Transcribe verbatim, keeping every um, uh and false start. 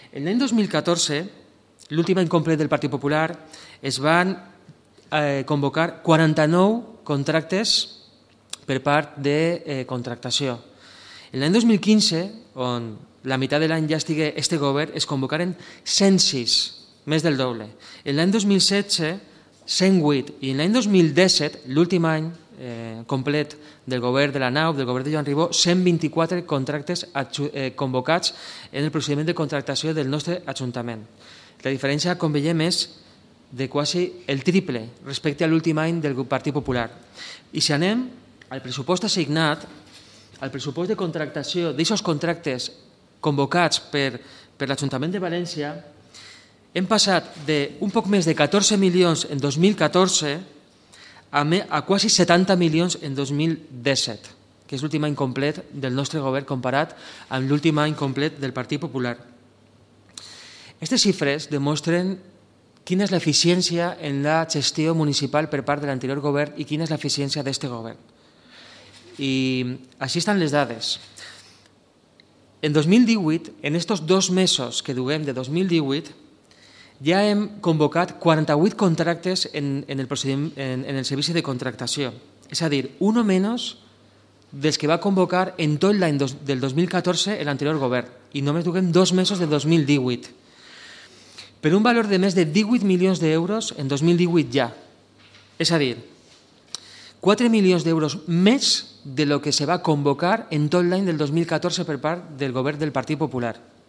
En l'any dos mil catorze, l'últim any complet del Partit Popular, es van eh, convocar quaranta-nou contractes per part de eh, contractació. En l'any dos mil quinze, on la meitat de l'any ja estigué este govern, es convocaren cent sis, més del doble. En l'any dos mil setze, cent vuit, i en l'any dos mil disset, l'últim any eh, complet del govern de la nau, del govern de Joan Ribó, cent vint-i-quatre contractes eh, convocats en el procediment de contractació del nostre Ajuntament. La diferència, com veiem, és de quasi el triple respecte a l'últim any del Partit Popular. I si anem al pressupost assignat, al pressupost de contractació d'aquests contractes convocats per, per l'Ajuntament de València, hem passat d'un poc més de catorze milions en dos mil catorze a, me, a quasi setanta milions en dos mil disset, que és l'últim any complet del nostre govern comparat amb l'últim any complet del Partit Popular. Aquestes xifres demostren quina és l'eficiència en la gestió municipal per part de l'anterior govern i quina és l'eficiència d'aquest govern. I així estan les dades. En dos mil divuit, en aquests dos mesos que duguem de dos mil divuit, ja hem convocat quaranta-vuit contractes en, en, el procediment, en, en el servici de contractació. És a dir, uno menys dels que va convocar en tot l'any del dos mil catorze l'anterior govern. I només duguem dos mesos de dos mil divuit. Per un valor de més de divuit milions d'euros en dos mil divuit ja. És a dir, quatre milions d'euros més de lo que se va convocar en tot l'any del dos mil catorze per part del govern del Partit Popular.